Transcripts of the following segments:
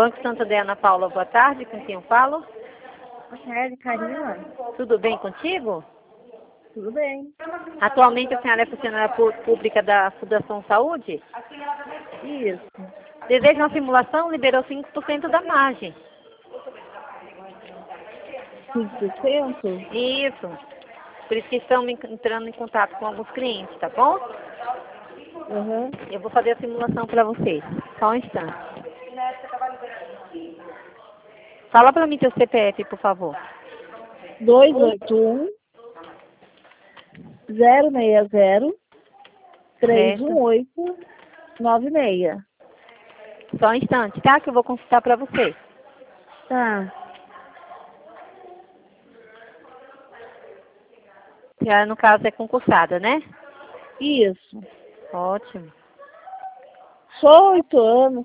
Banco Santander, Ana Paula, boa tarde. Com quem eu falo? Boa tarde, Karina. Tudo bem contigo? Tudo bem. Atualmente a senhora é funcionária pública da Fundação Saúde? Isso. Deseja uma simulação? Liberou 5% da margem. 5%? Isso. Por isso que estamos entrando em contato com alguns clientes, tá bom? Uhum. Eu vou fazer a simulação para vocês. Só um instante. Fala para mim teu CPF, por favor. 281 060 318 96. Só um instante, tá? Que eu vou consultar para você. Tá. Já no caso é concursada, né? Isso. Ótimo. Só 8 anos.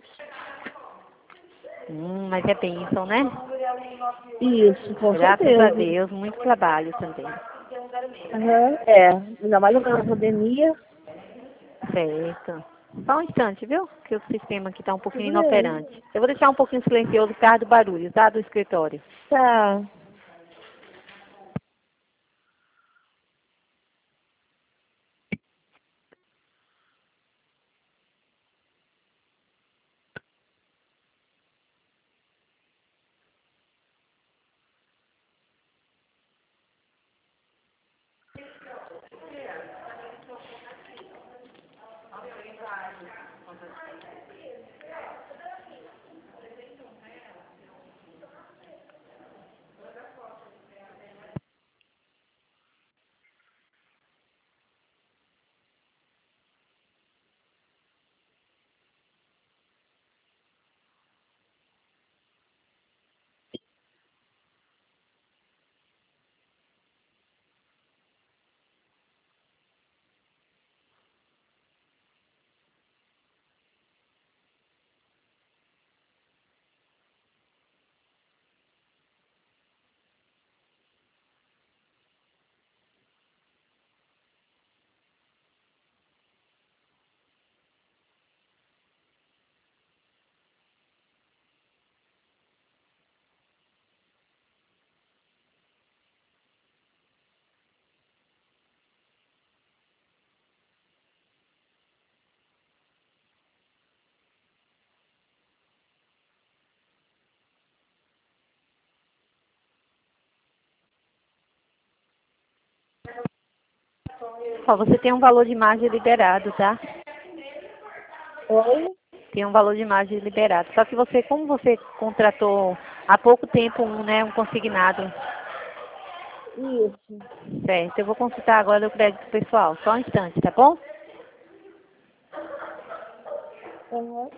Mas é bênção, né? Isso, com Graças certeza. a Deus, muito trabalho também. Uhum. É. Ainda mais agora na pandemia. Certo. Só um instante, viu? Que o sistema aqui está um pouquinho Tudo bem. inoperante. Eu vou deixar um pouquinho silencioso por causa do barulho, tá? Do escritório. Tá. Ó, você tem um valor de margem liberado, tá? Oi? Tem um valor de margem liberado. Só que você, como você contratou há pouco tempo um consignado, Isso. certo? Eu vou consultar agora o crédito pessoal. Só um instante, tá bom? Uhum.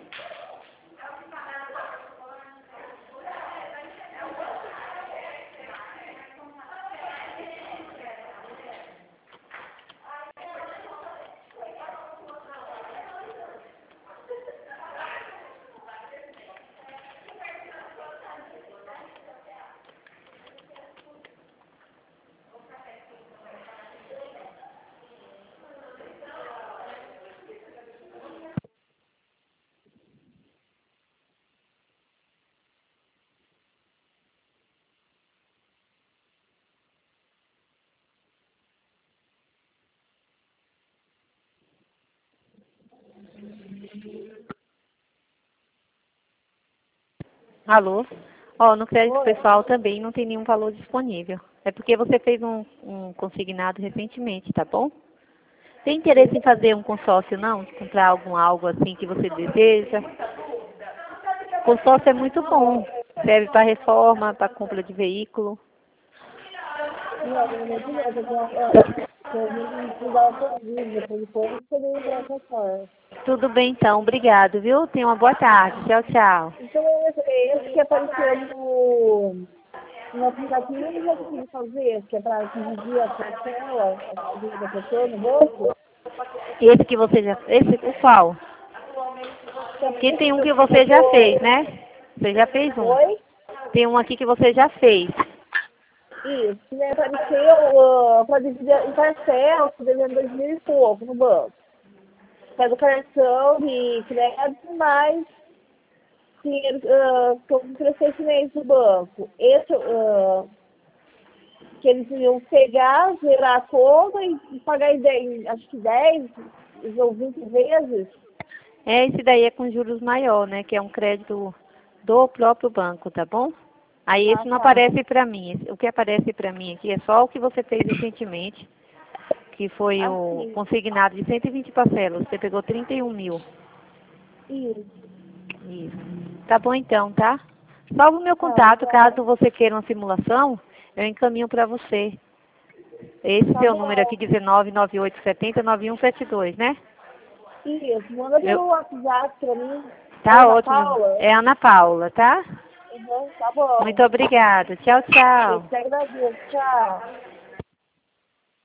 Alô? Ó, no crédito Oi? pessoal também não tem nenhum valor disponível. É porque você fez um consignado recentemente, tá bom? Tem interesse em fazer um consórcio, não? De comprar algo assim que você deseja? Consórcio é muito bom. Serve para reforma, para compra de veículo. Não, não tem nada. Eu vim mudar o pedido. Depois de pouco, poderia entrar com a senhora. Tudo bem então, obrigado, viu? Tenha uma boa tarde. Tchau, tchau. Então, esse que apareceu no aplicativo, eu já consegui fazer, que é para dividir a parcela, a vida da pessoa no banco. E esse que você já fez? Esse, o qual? Porque tem um que você já fez, né? Você já fez um. Oi? Tem um aqui que você já fez. Isso, que apareceu para dividir em parcela, devendo 2.000 e pouco no banco. Faz o cartão de crédito mais dinheiro que eu emprestei esse mês do banco, esse, que eles iam pegar, zerar a conta e pagar acho que 10 ou 20 vezes. Esse daí é com juros maior, né? Que é um crédito do próprio banco, tá bom? Aí esse não Tá. aparece para mim. O que aparece para mim aqui é só o que você fez recentemente, que foi o Assim, consignado de 120 parcelas. Você pegou 31 mil. isso. Isso. Tá bom então, tá? Salve o meu Tá, contato, então, caso você queira uma simulação, eu encaminho para você. Esse tá seu número aqui, bom. 199870-9172, né? Isso, manda Eu, pelo WhatsApp pra mim. É tá Ana ótimo. Paula? É Ana Paula, tá? Uhum, tá bom. Muito obrigada. Tchau, Eu tchau. te agradeço. Tchau.